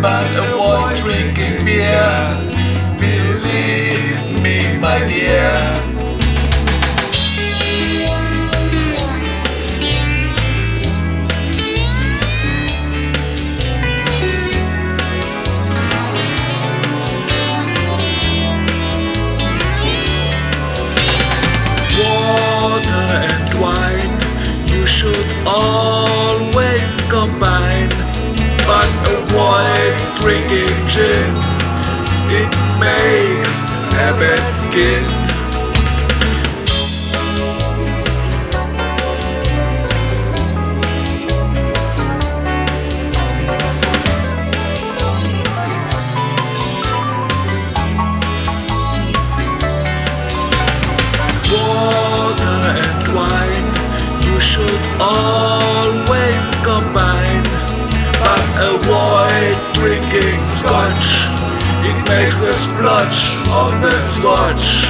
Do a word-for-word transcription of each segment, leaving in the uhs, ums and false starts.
but avoid drinking beer. Believe me, my dear. Water and wine you should always combine, but avoid drinking gin. It makes a bad skin. Water and wine you should always combine, but avoid drinking scotch. It makes a splotch on the swatch.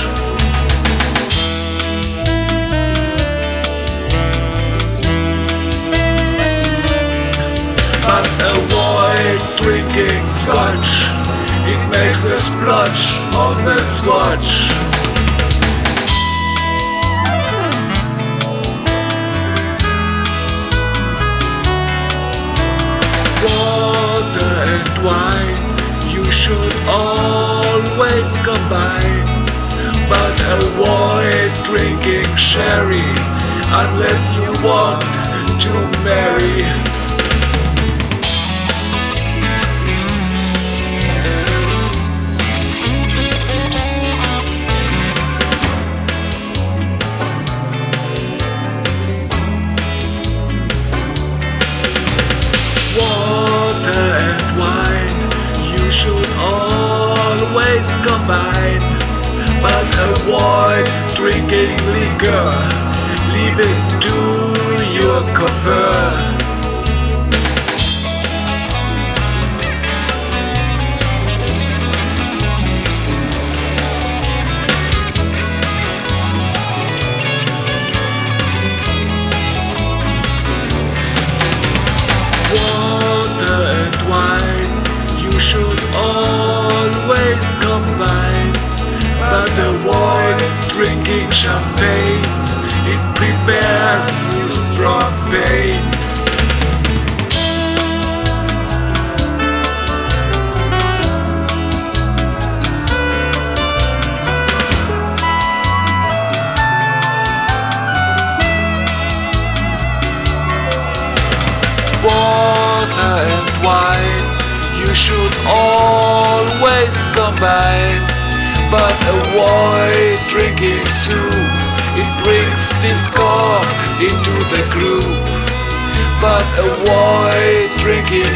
But avoid drinking scotch. It makes a splotch on the swatch. Water and wine you should always combine, but avoid drinking sherry unless you want to marry. Water and wine you should always combine, but avoid drinking liquor. Leave it to your coiffeur. Water and wine you should always combine, but avoid drinking champagne. It prepares you strong pain. Water and wine you should always combine, but avoid drinking soup. It brings discord into the group. But avoid drinking